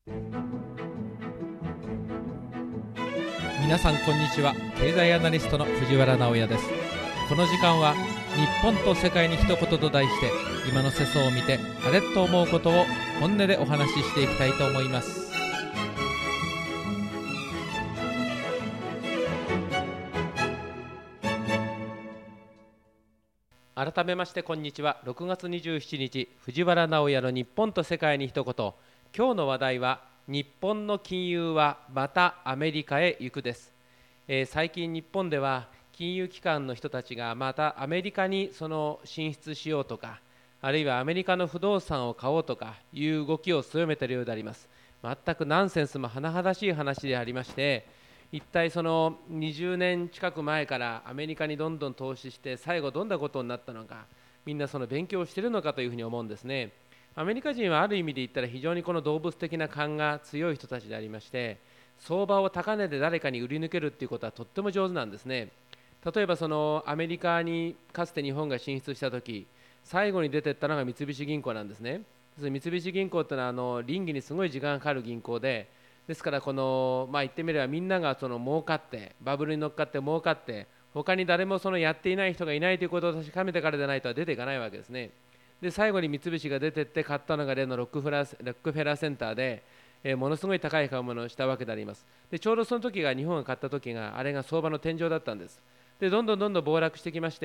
皆さんこんにちは。経済アナリストの藤原直也です。この時間は日本と世界に一言と題して、今の世相を見てあれと思うことを本音でお話ししていきたいと思います。改めましてこんにちは。6月27日藤原直也の日本と世界に一言。今日の話題は日本の金融はまたアメリカへ行くです。最近日本では金融機関の人たちがまたアメリカに進出しようとか、あるいはアメリカの不動産を買おうとかいう動きを強めているようであります。全くナンセンスも甚だしい話でありまして、一体その20年近く前からアメリカにどんどん投資して最後どんなことになったのか、みんなその勉強をしているのかというふうに思うんですね。アメリカ人はある意味で言ったら非常にこの動物的な勘が強い人たちでありまして、相場を高値で誰かに売り抜けるということはとっても上手なんですね。例えばアメリカにかつて日本が進出したとき、最後に出ていったのが三菱銀行なんですね。三菱銀行というのは倫理にすごい時間がかかる銀行で、ですから言ってみればみんなが儲かってバブルに乗っかって儲かって他に誰もやっていない人がいないということを確かめてからでないと出ていかないわけですね。で最後に三菱が出てって買ったのが例のロックフェラーセンターで、ものすごい高い買い物をしたわけであります。でちょうどその時が日本が買った時があれが相場の天井だったんです。でどんどん暴落してきまして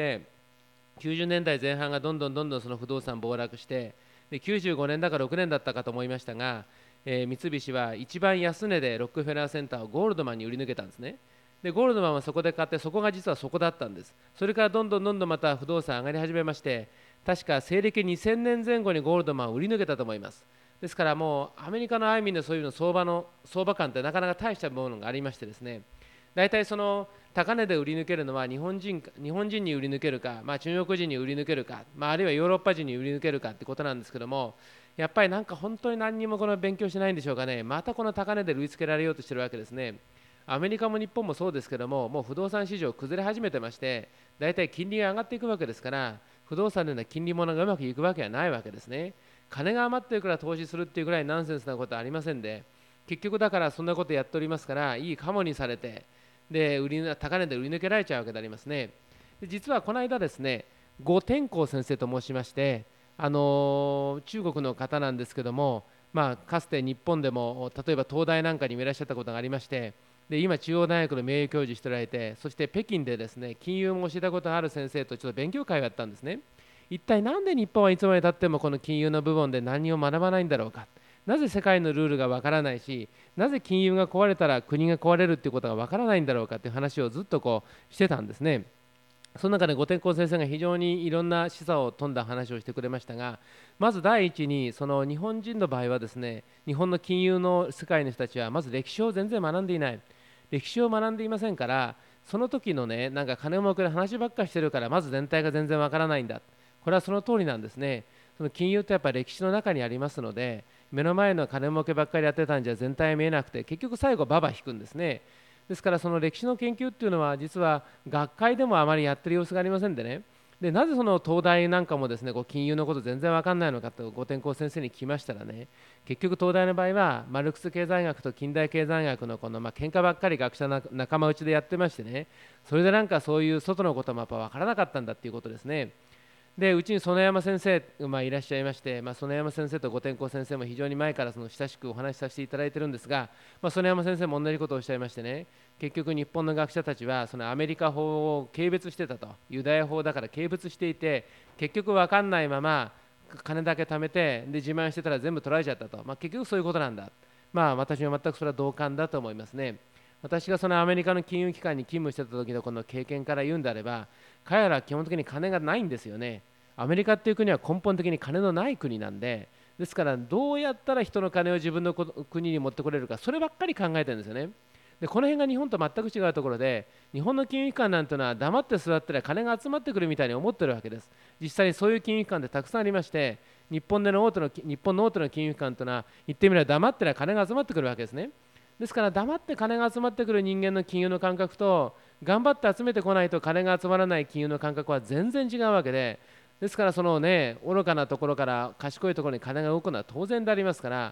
、90年代前半がどんどんその不動産暴落して、で95年だか6年だったかと思いましたが、三菱は一番安値でロックフェラーセンターをゴールドマンに売り抜けたんですね。でゴールドマンはそこで買って、そこが実はそこだったんです。それからどんどんまた不動産上がり始めまして、確か西暦2000年前後にゴールドマンを売り抜けたと思います。ですからもうアメリカのあいみんでそういうの相場感ってなかなか大したものがありましてですね、大体高値で売り抜けるのは日本人に売り抜けるか、中国人に売り抜けるか、あるいはヨーロッパ人に売り抜けるかってことなんですけども、やっぱりなんか本当に何にもこの勉強しないんでしょうかね。またこの高値で売りつけられようとしてるわけですね。アメリカも日本もそうですけども、もう不動産市場崩れ始めてまして、大体金利が上がっていくわけですから、不動産のような金利物がうまくいくわけはないわけですね。金が余ってるから投資するっていうぐらいナンセンスなことはありませんで、結局だからそんなことやっておりますから、いいカモにされて、で高値で売り抜けられちゃうわけでありますね。で実はこの間ですね、呉天光先生と申しまして、中国の方なんですけども、かつて日本でも例えば東大なんかにもいらっしゃったことがありまして、で今中央大学の名誉教授しておられて、そして北京でですね金融も教えたことがある先生とちょっと勉強会をやったんですね。一体なんで日本はいつまでたってもこの金融の部分で何を学ばないんだろうか、なぜ世界のルールがわからないし、なぜ金融が壊れたら国が壊れるっていうことがわからないんだろうかっていう話をずっとしてたんですね。その中で呉天光先生が非常にいろんな示唆を富んだ話をしてくれましたが、まず第一にその日本人の場合はですね、日本の金融の世界の人たちはまず歴史を全然学んでいない。歴史を学んでいませんから、その時のね、なんか金儲けの話ばっかりしてるから、まず全体が全然わからないんだ。これはその通りなんですね。その金融ってやっぱり歴史の中にありますので、目の前の金儲けばっかりやってたんじゃ全体は見えなくて、結局最後ババ引くんですね。ですからその歴史の研究っていうのは実は学会でもあまりやってる様子がありませんでね。でなぜその東大なんかもですね金融のこと全然わかんないのかと呉天光先生に聞きましたらね、結局東大の場合はマルクス経済学と近代経済学の喧嘩ばっかり学者の仲間内でやってましてね、それでなんかそういう外のこともやっぱ分からなかったんだっていうことですね。でうちに園山先生がいらっしゃいまして、園山先生と呉天光先生も非常に前から親しくお話しさせていただいているんですが、園山先生も同じことをおっしゃいましてね、結局日本の学者たちはそのアメリカ法を軽蔑してたと、ユダヤ法だから軽蔑していて、結局分かんないまま金だけ貯めてで自慢してたら全部取られちゃったと、結局そういうことなんだ。私は全くそれは同感だと思いますね。私がそのアメリカの金融機関に勤務してた時のこの経験から言うんであれば、彼らは基本的に金がないんですよね。アメリカっていう国は根本的に金のない国なんで、ですからどうやったら人の金を自分の国に持ってこれるか、そればっかり考えてるんですよね。でこの辺が日本と全く違うところで、日本の金融機関なんていうのは黙って座ってりゃ金が集まってくるみたいに思ってるわけです。実際にそういう金融機関ってたくさんありまして、日本の大手の金融機関というのは言ってみれば黙ってりゃ金が集まってくるわけですね。ですから黙って金が集まってくる人間の金融の感覚と、頑張って集めてこないと金が集まらない金融の感覚は全然違うわけで、ですから愚かなところから賢いところに金が動くのは当然でありますから、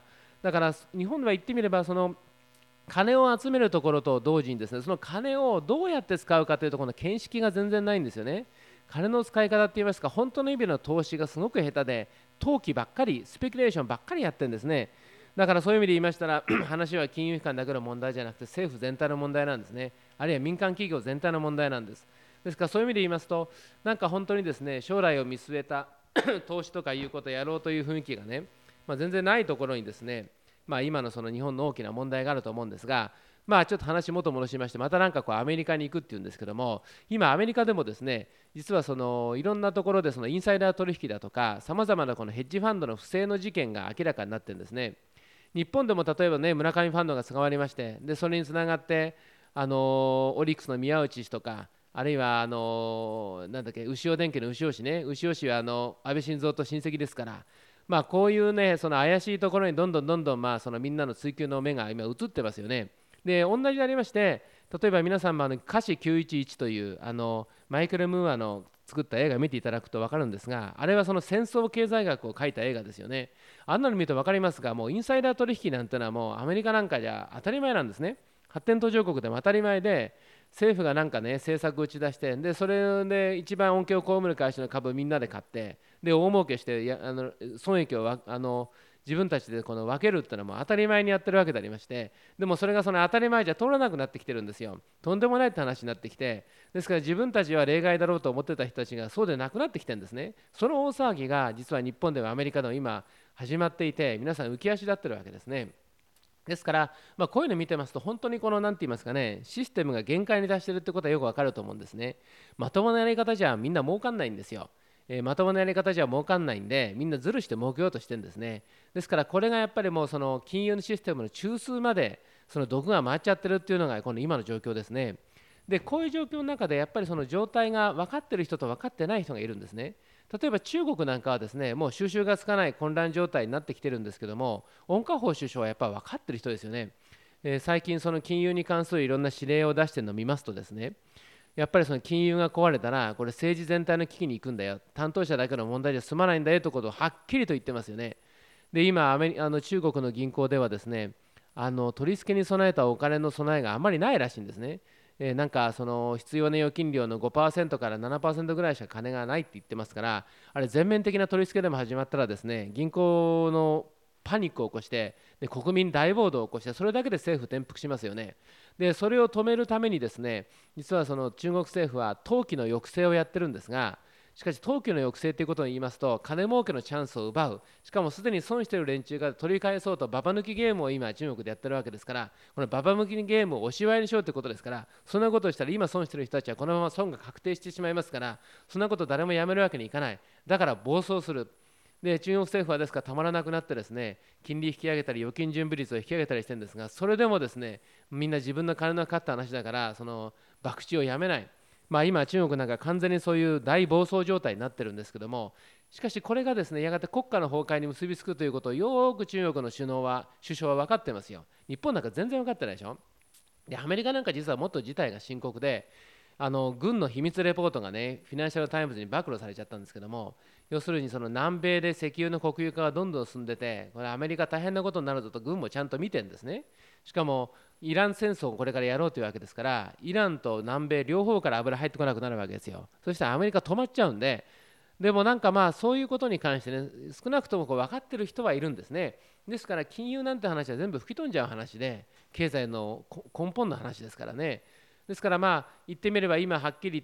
だから日本では言ってみればその金を集めるところと同時にですね、その金をどうやって使うかというところの見識が全然ないんですよね。金の使い方って言いますか、本当の意味の投資がすごく下手で、投機ばっかり、スペキュレーションばっかりやってるんですね。だからそういう意味で言いましたら話は金融機関だけの問題じゃなくて政府全体の問題なんですね。あるいは民間企業全体の問題なんです。ですからそういう意味で言いますと、なんか本当にですね、将来を見据えた投資とかいうことをやろうという雰囲気がね、全然ないところにですね、今のその日本の大きな問題があると思うんですが、ちょっと話元戻しまして、またなんかこうアメリカに行くっていうんですけども、今アメリカでもですね、実はそのいろんなところでそのインサイダー取引だとか、さまざまなこのヘッジファンドの不正の事件が明らかになってるんですね。日本でも例えばね、村上ファンドが捕まりまして、でそれにつながってオリックスの宮内氏とか、あるいはなんだっけ、牛尾電機の牛尾氏ね、牛尾氏は安倍晋三と親戚ですから、こういうね、その怪しいところにどんどんそのみんなの追及の目が今移ってますよね。で、同じでありまして、例えば皆さんも華氏911というマイケル・ムーアの作った映画を見ていただくと分かるんですが、あれはその戦争経済学を書いた映画ですよね。あんなの見ると分かりますが、もうインサイダー取引なんてのはもうアメリカなんかじゃ当たり前なんですね。発展途上国でも当たり前で、政府がなんかね、政策を打ち出して、でそれで一番恩恵を被る会社の株をみんなで買って、で大儲けして、損益を自分たちでこの分けるっていうのはもう当たり前にやってるわけでありまして、でもそれがその当たり前じゃ通らなくなってきてるんですよ。とんでもないって話になってきて、ですから自分たちは例外だろうと思ってた人たちがそうでなくなってきてるんですね。その大騒ぎが実は日本でもアメリカでも今始まっていて、皆さん浮き足立ってるわけですね。ですから、こういうのを見てますと、本当にこの何て言いますかね、システムが限界に達しているってことはよくわかると思うんですね。まともなやり方じゃみんな儲かんないんですよ。まともなやり方じゃ儲かんないんで、みんなずるして儲けようとしてるんですね。ですから、これがやっぱりもうその金融のシステムの中枢までその毒が回っちゃってるっていうのがこの今の状況ですね。で、こういう状況の中でやっぱりその状態が分かってる人と分かってない人がいるんですね。例えば中国なんかはですね、もう収拾がつかない混乱状態になってきてるんですけども、温家宝首相はやっぱり分かってる人ですよね。最近その金融に関するいろんな指令を出しているのを見ますとですね、やっぱりその金融が壊れたらこれ政治全体の危機に行くんだよ、担当者だけの問題じゃ済まないんだよということをはっきりと言ってますよね。で今中国の銀行ではですね、取り付けに備えたお金の備えがあまりないらしいんですね。なんかその必要な預金料の 5% から 7% ぐらいしか金がないって言ってますから、あれ全面的な取り付けでも始まったらですね、銀行のパニックを起こして、で国民大暴動を起こして、それだけで政府転覆しますよね。でそれを止めるためにですね、実はその中国政府は投機の抑制をやってるんですが、しかし投機の抑制ということを言いますと、金儲けのチャンスを奪う、しかもすでに損している連中が取り返そうとババ抜きゲームを今中国でやってるわけですから、このババ抜きゲームをおしまいにしようということですから、そんなことをしたら今損している人たちはこのまま損が確定してしまいますから、そんなこと誰もやめるわけにいかない。だから暴走する。で中国政府はですからたまらなくなってですね、金利引き上げたり預金準備率を引き上げたりしてるんですが、それでもですね、みんな自分の金のかかった話だから、その博打をやめない。今中国なんか完全にそういう大暴走状態になってるんですけども、しかしこれがですね、やがて国家の崩壊に結びつくということをよく中国の首相は分かってますよ。日本なんか全然分かってないでしょ。でアメリカなんか実はもっと事態が深刻で、軍の秘密レポートがね、フィナンシャル・タイムズに暴露されちゃったんですけども、要するにその南米で石油の国有化がどんどん進んでて、これアメリカ大変なことになるぞと軍もちゃんと見てるんですね。しかもイラン戦争をこれからやろうというわけですから、イランと南米両方から油入ってこなくなるわけですよ。そしたらアメリカ止まっちゃうんで、でもなんかそういうことに関してね、少なくとも分かってる人はいるんですね。ですから金融なんて話は全部吹き飛んじゃう話で、経済の根本の話ですからね。ですから言ってみれば今はっきり言って、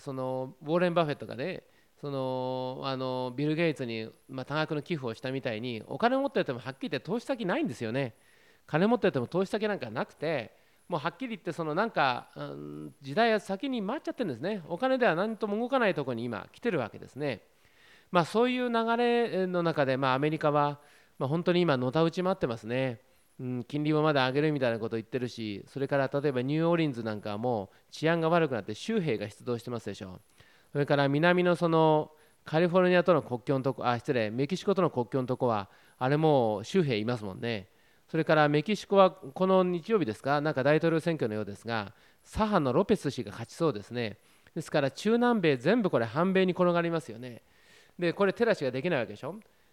そのウォーレン・バフェットがね、そのビル・ゲイツに多額の寄付をしたみたいに、お金持っててもはっきり言って投資先ないんですよね。金持ってても投資先なんかなくて、もうはっきり言ってそのなんか、時代は先に回っちゃってるんですね。お金では何とも動かないところに今来てるわけですね。そういう流れの中で、アメリカは、本当に今のたうち回ってますね。金利もまだ上げるみたいなことを言ってるし、それから例えばニューオーリンズなんかはもう治安が悪くなって州兵が出動してますでしょ。それから南のそのカリフォルニアとの国境のとこ、メキシコとの国境のとこは、あれもう州兵いますもんね。それからメキシコはこの日曜日ですか、なんか大統領選挙のようですが、左派のロペス氏が勝ちそうですね。ですから中南米全部これ反米に転がりますよね。でこれ手出しができないわけでしょ。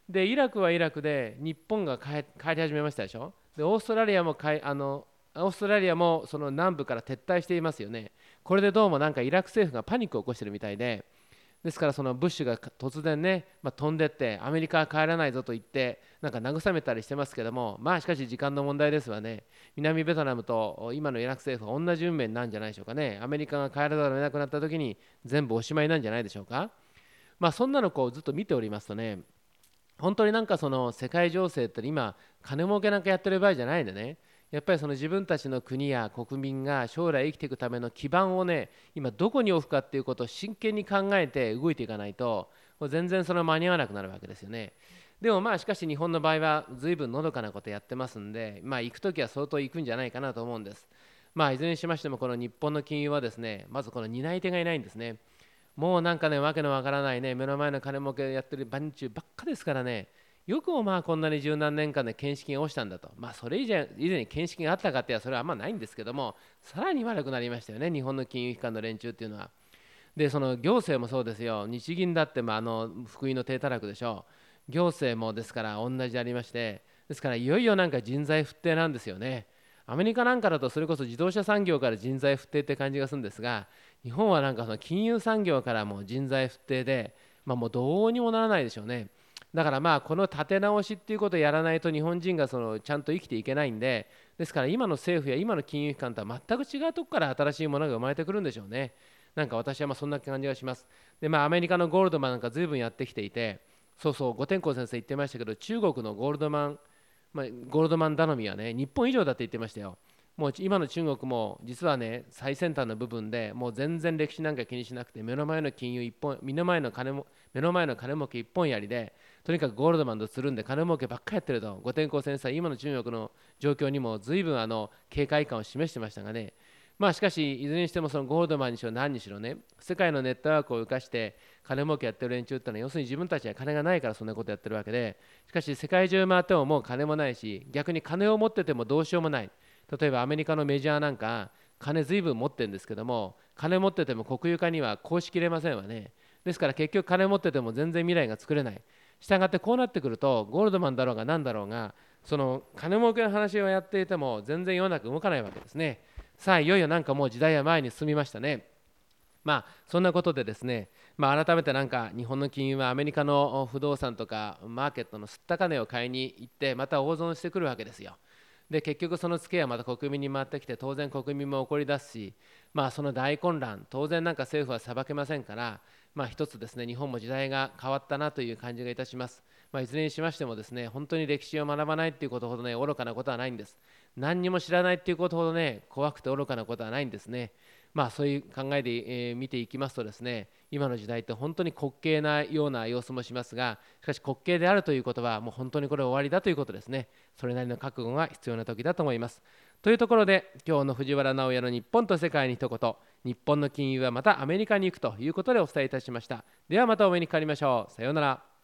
でイラクはイラクで日本が帰り始めましたでしょ。でオーストラリアもオーストラリアもその南部から撤退していますよね。これでどうもなんかイラク政府がパニックを起こしているみたいで、ですからそのブッシュが突然ね、飛んでってアメリカは帰らないぞと言ってなんか慰めたりしてますけども、まあしかし時間の問題ですわね。南ベトナムと今のイラク政府は同じ運命なんじゃないでしょうかね。アメリカが帰らざるを得なくなった時に全部おしまいなんじゃないでしょうか。まあそんなのこうずっと見ておりますとね、本当になんかその世界情勢って今金儲けなんかやってる場合じゃないんでね、やっぱりその自分たちの国や国民が将来生きていくための基盤をね、今どこに置くかっていうことを真剣に考えて動いていかないともう全然その間に合わなくなるわけですよね。でもまあしかし日本の場合は随分のどかなことやってますんで、まあ行くときは相当行くんじゃないかなと思うんです。まあいずれにしましてもこの日本の金融はですね、まずこの担い手がいないんですね。もうなんかね、わけのわからないね、目の前の金儲けやってる番中ばっかですからね、よくもまあこんなに十何年間で見識が落ちたんだと、まあそれ以前に見識があったかっていや、それはあんまないんですけども、さらに悪くなりましたよね、日本の金融機関の連中っていうのは。で、その行政もそうですよ、日銀だってまあ福井の低たらくでしょう、行政もですから同じでありまして、ですからいよいよなんか人材不定なんですよね。アメリカなんかだとそれこそ自動車産業から人材不定って感じがするんですが、日本はなんかその金融産業からも人材不定で、まあ、もうどうにもならないでしょうね。だからまあこの立て直しっていうことをやらないと日本人がそのちゃんと生きていけないんで、ですから今の政府や今の金融機関とは全く違うところから新しいものが生まれてくるんでしょうね。なんか私はまあそんな感じがします。でまあアメリカのゴールドマンなんか随分やってきていて、そうそう、五天光先生言ってましたけど、中国のゴールドマン、ゴールドマン頼みはね、日本以上だって言ってましたよ。もう今の中国も実はね、最先端の部分でもう全然歴史なんか気にしなくて、目の前の金融一本、目の前の金儲け一本やりで、とにかくゴールドマンとするんで金儲けばっかりやってると、五天光先生は今の中国の状況にも随分警戒感を示してましたがね、まあしかしいずれにしてもそのゴールドマンにしろ何にしろね、世界のネットワークを生かして金儲けやってる連中ってのは要するに自分たちは金がないからそんなことやってるわけで、しかし世界中回ってももう金もないし、逆に金を持っててもどうしようもない。例えばアメリカのメジャーなんか金ずいぶん持ってるんですけども、金持ってても国有化にはこうしきれませんわね。ですから結局金持ってても全然未来が作れない。したがってこうなってくるとゴールドマンだろうが何だろうが、その金儲けの話をやっていても全然世の中動かないわけですね。さあいよいよなんかもう時代は前に進みましたね。まあそんなことでですね、改めてなんか日本の金融はアメリカの不動産とかマーケットの吸った金を買いに行ってまた大損してくるわけですよ。で結局そのツケはまた国民に回ってきて当然国民も怒り出すし、その大混乱当然なんか政府は裁けませんから、一つですね日本も時代が変わったなという感じがいたします。いずれにしましてもですね本当に歴史を学ばないっていうことほどね愚かなことはないんです。何にも知らないっていうことほどね怖くて愚かなことはないんですね。そういう考えで、見ていきますとですね、今の時代って本当に滑稽なような様子もしますが、しかし滑稽であるということはもう本当にこれ終わりだということですね。それなりの覚悟が必要な時だと思います。というところで今日の藤原直哉の日本と世界に一言、日本の金融はまたアメリカに行くということでお伝えいたしました。ではまたお目にかかりましょう。さようなら。